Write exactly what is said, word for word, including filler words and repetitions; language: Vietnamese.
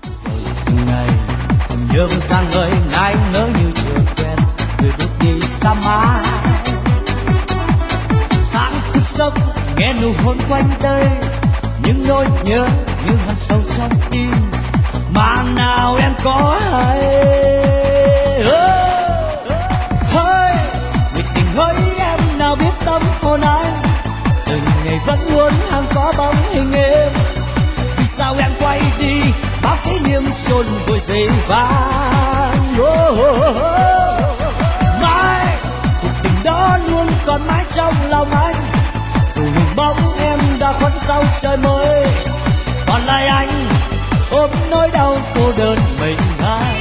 Từng ngày nhớ rằng người ngài ngỡ như chưa quen người bước đi xa mãi. Sáng thức giấc nghe nụ hôn quanh đây, những nỗi nhớ như hằn sâu trong tim mà nào em có hay. Hơi người tình hỡi em nào biết tâm hồn anh, từng ngày vẫn luôn hàng có bóng hình em. Vì sao em quay đi bao kỷ niệm chôn vùi giây vàng. Oh, oh, oh. Mãi cuộc tình đó luôn còn mãi trong lòng anh, dù hình bóng em đã khuất sau trời mới, còn lại anh ôm nỗi đau cô đơn mình anh.